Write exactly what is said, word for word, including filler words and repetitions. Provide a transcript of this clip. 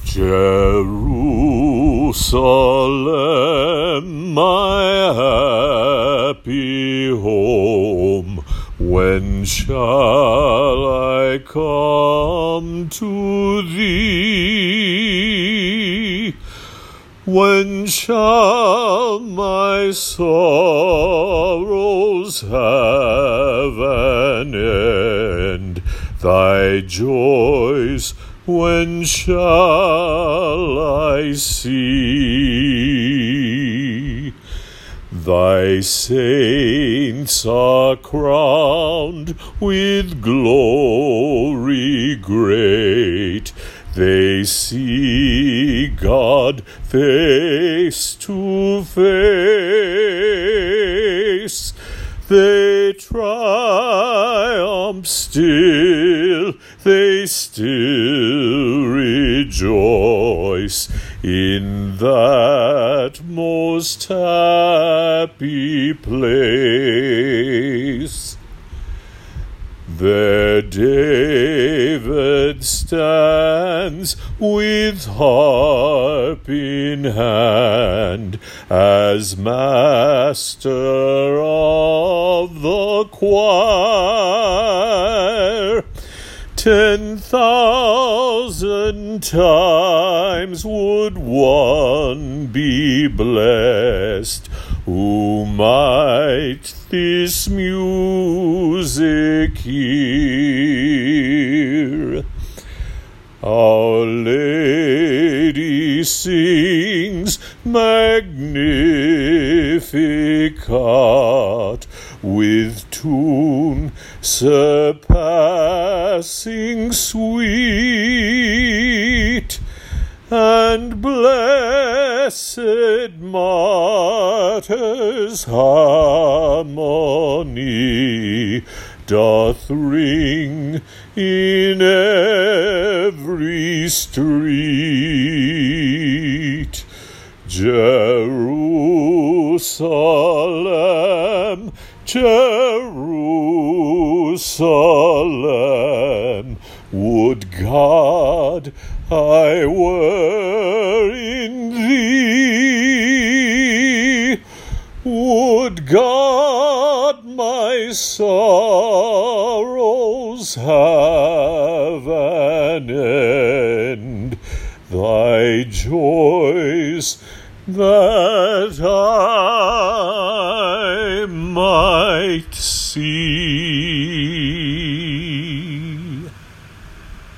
Jerusalem, my happy home, when shall I come to thee? When shall my sorrows have an end? Thy joys when shall I see? Thy saints are crowned with glory great. They see God face to face. They triumph still, they still rejoice in that most happy place. There David stands with harp in hand, as master of the choir. Ten thousand times would one be blessed who might this music hear. Our Lady sings Magnificat with tune surpassing sweet, and blessed martyrs' harmony doth ring in every street. Jerusalem, Jerusalem, would God I were in thee. Would God my sorrows have an end, thy joys that I might see.